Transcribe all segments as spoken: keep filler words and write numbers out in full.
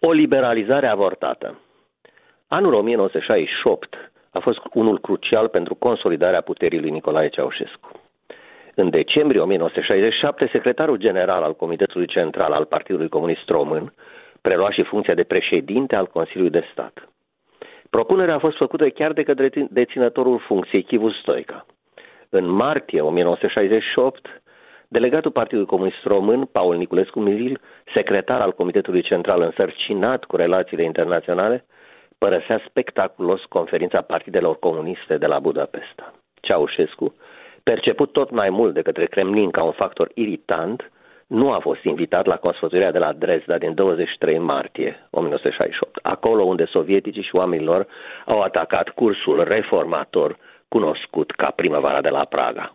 O liberalizare avortată. Anul o mie nouă sute șaizeci și opt a fost unul crucial pentru consolidarea puterii lui Nicolae Ceaușescu. În decembrie o mie nouă sute șaizeci și șapte, secretarul general al Comitetului Central al Partidului Comunist Român prelua și funcția de președinte al Consiliului de Stat. Propunerea a fost făcută chiar de către deținătorul funcției, Chivu Stoica. În martie o mie nouă sute șaizeci și opt, delegatul Partidului Comunist Român, Paul Niculescu Mizil, secretar al Comitetului Central însărcinat cu relațiile internaționale, părăsea spectaculos conferința partidelor comuniste de la Budapesta. Ceaușescu, perceput tot mai mult de către Kremlin ca un factor iritant, nu a fost invitat la consfătuirea de la Dresda din douăzeci și trei martie o mie nouă sute șaizeci și opt, acolo unde sovieticii și oamenii lor au atacat cursul reformator cunoscut ca Primăvara de la Praga.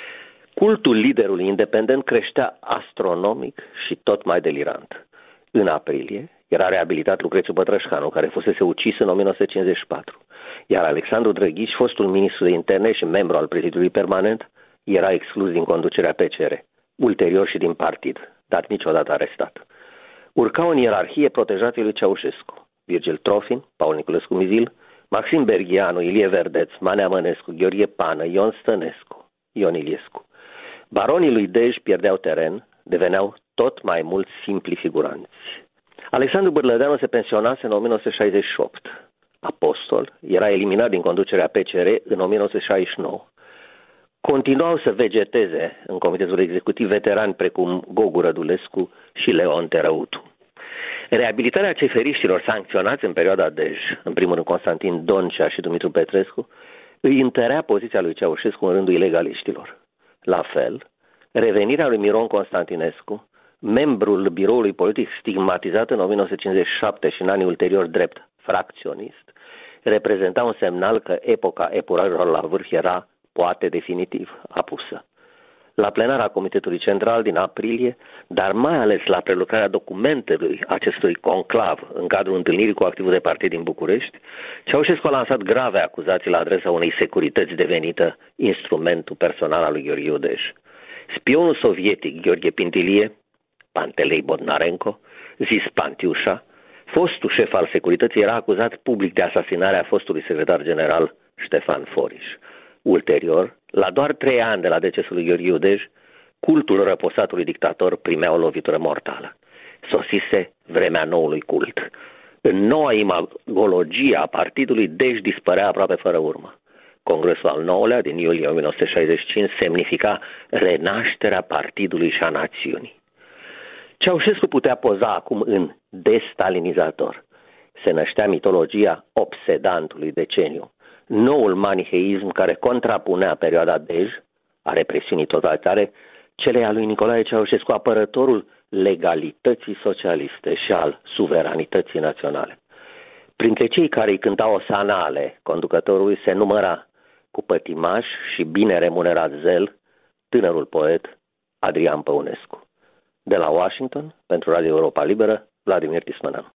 Cultul liderului independent creștea astronomic și tot mai delirant. În aprilie era reabilitat Lucrețiu Pătrășcanu, care fusese ucis în o mie nouă sute cincizeci și patru, iar Alexandru Drăghici, fostul ministru de interne și membru al Prezidiului Permanent, era exclus din conducerea P C R, ulterior și din partid, dar niciodată arestat. Urcau în ierarhie protejații lui Ceaușescu: Virgil Trofin, Paul Niculescu Mizil, Maxim Berghianu, Ilie Verdeț, Manea Mănescu, Gheorghe Pană, Ion Stănescu, Ion Iliescu. Baronii lui Dej pierdeau teren, deveneau tot mai mulți simpli figuranți. Alexandru Bârlădeanu se pensionase în o mie nouă sute șaizeci și opt. Apostol era eliminat din conducerea P C R în o mie nouă sute șaizeci și nouă. Continuau să vegeteze în comitetul executiv veterani precum Gogu Rădulescu și Leon Terăutu. Reabilitarea ceferiștilor sancționați în perioada Dej, în primul rând Constantin Doncea și Dumitru Petrescu, îi întărea poziția lui Ceaușescu în rândul ilegaliștilor. La fel, revenirea lui Miron Constantinescu, membrul biroului politic stigmatizat în o mie nouă sute cincizeci și șapte și în anii ulterior drept fracționist, reprezenta un semnal că epoca epurărilor la vârf era, poate definitiv, apusă. La plenara Comitetului Central din aprilie, dar mai ales la prelucrarea documentelui acestui conclav în cadrul întâlnirii cu activul de partid din București, Ceaușescu a lansat grave acuzații la adresa unei securități devenită instrumentul personal al lui Gheorghe Dej. Spionul sovietic Gheorghe Pintilie, Pantelei Bodnarenko, zis Pantiușa, fostul șef al securității, era acuzat public de asasinarea fostului secretar general Ștefan Foriș. Ulterior, la doar trei ani de la decesul lui Gheorghe Dej, cultul răposatului dictator primea o lovitură mortală. Sosise vremea noului cult. În noua imagologie a partidului, Dej dispărea aproape fără urmă. Congresul al nouălea din iulie o mie nouă sute șaizeci și cinci semnifica renașterea partidului și a națiunii. Ceaușescu putea poza acum în destalinizator. Se năștea mitologia obsedantului deceniu, noul maniheism care contrapunea perioada Dej, a represiunii totalitare, celei a lui Nicolae Ceaușescu, apărătorul legalității socialiste și al suveranității naționale. Printre cei care îi cântau osanale conducătorului se număra, cu pătimaș și bine remunerat zel, tânărul poet Adrian Păunescu. De la Washington, pentru Radio Europa Liberă, Vladimir Tismăneanu.